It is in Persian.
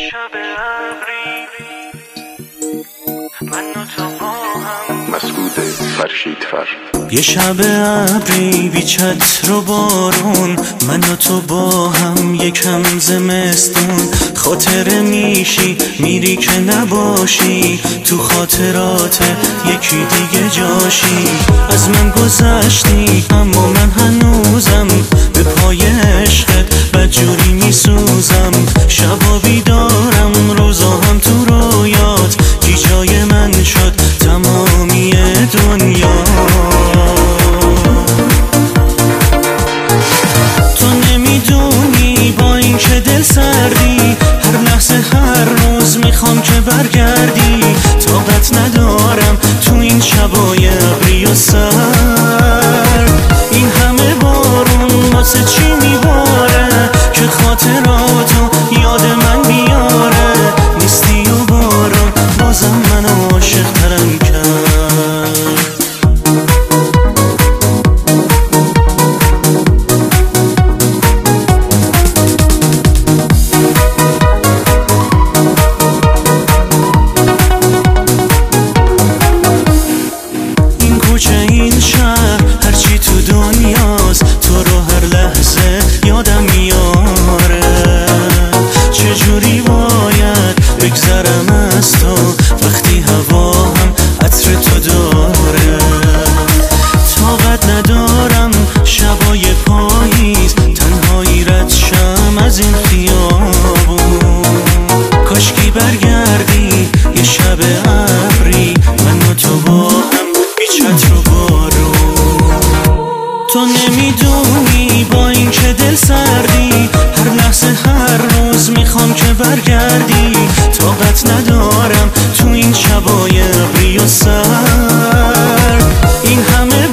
شب ابری من و تو با هم. مسعود فرشیدفر. یه شب ابری بی چتر و بارون من و تو با هم یکم زمستون. خاطره میشی میری که نباشی تو خاطرات یکی دیگه جاشی. از من گذشتی اما من هنوزم به پای عشقت بدجوری میسوزم. شبا بیدارم روزا هم تو رویات جی جای من شد تمامی دنیا. تو نمیدونی با این که دل سردی هر لحظه هر روز میخوام که برگردی. طاقت ندارم تو این شبای ابری و سرد. این همه بارون واسه چی میباره که خاطراتو یاد من بیاره. نیستی و بارون بازم منو عاشق ترم کرد. این شهر هرچی تو دنیاست تو رو هر لحظه یادم میاره. چجوری باید بگذرم از تو وقتی هوا هم عطر تو داره. طاقت ندارم شبای پاییز تنهایی رد شم از این خیابون. کاشکی برگردی یه شب ابری من و تو با هم بی چتر و بارون. تو نمیدونی با این که دل سردی هر لحظه هر روز میخوام که برگردی. طاقت ندارم تو این شبای ابری و سرد. این همه